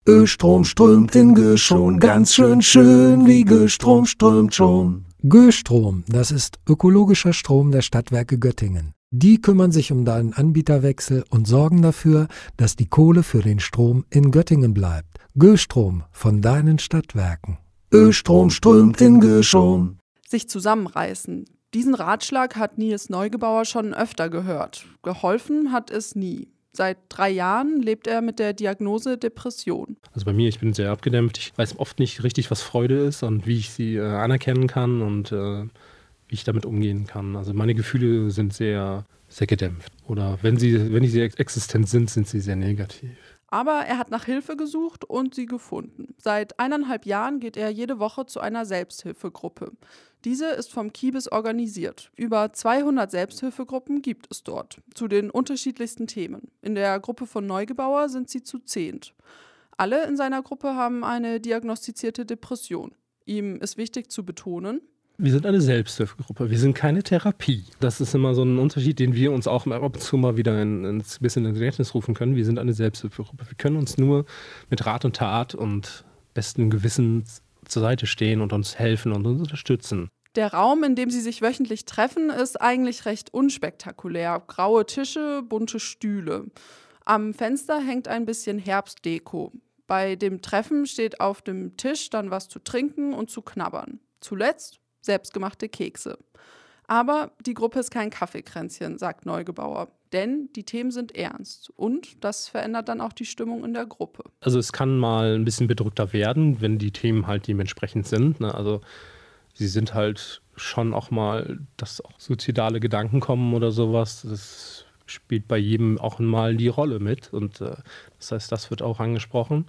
Östrom strömt in Göschon, ganz schön wie Göstrom strömt schon. Göstrom, das ist ökologischer Strom der Stadtwerke Göttingen. Die kümmern sich um deinen Anbieterwechsel und sorgen dafür, dass die Kohle für den Strom in Göttingen bleibt. Göstrom von deinen Stadtwerken. Östrom strömt in Göschon. Sich zusammenreißen. Diesen Ratschlag hat Nils Neugebauer schon öfter gehört. Geholfen hat es nie. Seit 3 Jahren lebt er mit der Diagnose Depression. Also bei mir, ich bin sehr abgedämpft. Ich weiß oft nicht richtig, was Freude ist und wie ich sie anerkennen kann und wie ich damit umgehen kann. Also meine Gefühle sind sehr, sehr gedämpft. Oder wenn sie existent sind, sind sie sehr negativ. Aber er hat nach Hilfe gesucht und sie gefunden. Seit 1,5 Jahren geht er jede Woche zu einer Selbsthilfegruppe. Diese ist vom Kibis organisiert. Über 200 Selbsthilfegruppen gibt es dort, zu den unterschiedlichsten Themen. In der Gruppe von Neugebauer sind sie zu 10. Alle in seiner Gruppe haben eine diagnostizierte Depression. Ihm ist wichtig zu betonen: Wir sind eine Selbsthilfegruppe, wir sind keine Therapie. Das ist immer so ein Unterschied, den wir uns auch ab und zu mal wieder ein bisschen ins Gedächtnis rufen können. Wir sind eine Selbsthilfegruppe. Wir können uns nur mit Rat und Tat und bestem Gewissen zur Seite stehen und uns helfen und uns unterstützen. Der Raum, in dem sie sich wöchentlich treffen, ist eigentlich recht unspektakulär. Graue Tische, bunte Stühle. Am Fenster hängt ein bisschen Herbstdeko. Bei dem Treffen steht auf dem Tisch dann was zu trinken und zu knabbern. Zuletzt selbstgemachte Kekse. Aber die Gruppe ist kein Kaffeekränzchen, sagt Neugebauer. Denn die Themen sind ernst. Und das verändert dann auch die Stimmung in der Gruppe. Also es kann mal ein bisschen bedrückter werden, wenn die Themen halt dementsprechend sind. Ne? Also sie sind halt schon auch mal, dass auch suizidale Gedanken kommen oder sowas. Das spielt bei jedem auch mal die Rolle mit. Und das heißt, das wird auch angesprochen.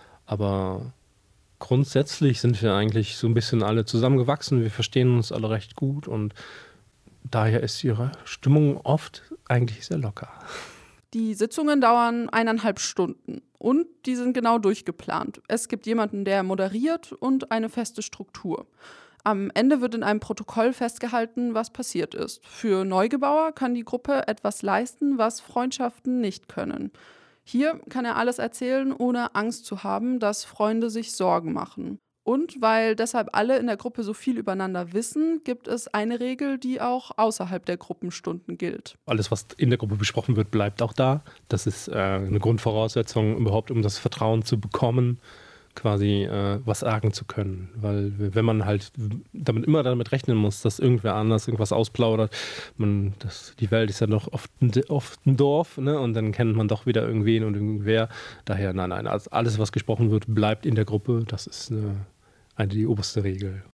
Aber grundsätzlich sind wir eigentlich so ein bisschen alle zusammengewachsen. Wir verstehen uns alle recht gut und daher ist ihre Stimmung oft eigentlich sehr locker. Die Sitzungen dauern 1,5 Stunden und die sind genau durchgeplant. Es gibt jemanden, der moderiert und eine feste Struktur. Am Ende wird in einem Protokoll festgehalten, was passiert ist. Für Neugebauer kann die Gruppe etwas leisten, was Freundschaften nicht können. Hier kann er alles erzählen, ohne Angst zu haben, dass Freunde sich Sorgen machen. Und weil deshalb alle in der Gruppe so viel übereinander wissen, gibt es eine Regel, die auch außerhalb der Gruppenstunden gilt. Alles, was in der Gruppe besprochen wird, bleibt auch da. Das ist eine Grundvoraussetzung überhaupt, um das Vertrauen zu bekommen, quasi was sagen zu können. Weil wenn man halt immer damit rechnen muss, dass irgendwer anders irgendwas ausplaudert, die Welt ist ja doch oft ein Dorf, ne? Und dann kennt man doch wieder irgendwen und irgendwer. Daher, nein, also alles, was gesprochen wird, bleibt in der Gruppe. Das ist die oberste Regel.